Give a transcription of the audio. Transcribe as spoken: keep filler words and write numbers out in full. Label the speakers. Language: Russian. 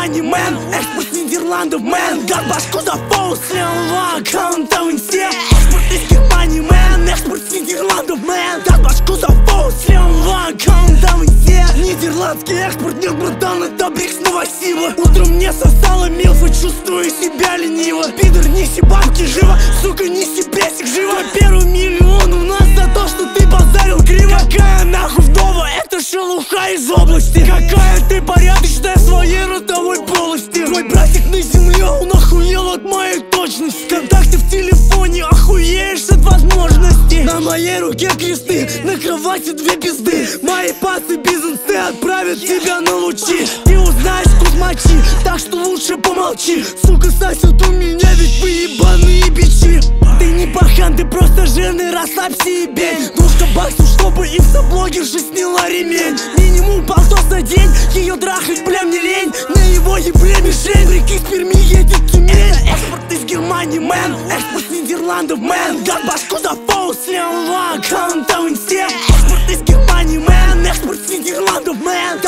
Speaker 1: Германии, мэн. Экспорт с Нидерландов, мэн. Гад башку за фоу, слева, аккаунт все. Экспорт из Германии, мэн. Экспорт с Нидерландов, мэн. Гад башку за фоу, слева, аккаунт все. Нидерландский экспорт, нет, братан, это брикс новосила. Утром мне сосала милфа, чувствую себя лениво. Пидор, неси бабки живо, сука, неси бесик живо. Первый миллион у нас за то, что ты базарил криво. Какая нахуй вдова, это шелуха из области. Какая ты порядочная в своей родовой полости. Твой братик на земле, он охуел от моей точности. Контакты в телефоне, охуеешь от возможностей. На моей руке кресты, на кровати две пизды. Мои пасы бизнесы отправят тебя на лучи. Ты узнаешь вкус мочи, так что лучше помолчи. Сука, сосет у меня, ведь вы ебаные бичи. Ты не пахан, ты просто жирный, расслабься и бей. Двушка баксов, чтобы инстаблогерша сняла ремень. Минимум полтос на день, ее трахать, бля, мне лень. На его ебле мишень, реки с Перми едет Тюмень. Это экспорт из Германии, мэн. Экспорт с Нидерландов, мэн. Гад башку за фоу, слева, аккаунт все. Экспорт из Германии, мэн. Экспорт с Нидерландов, мэн.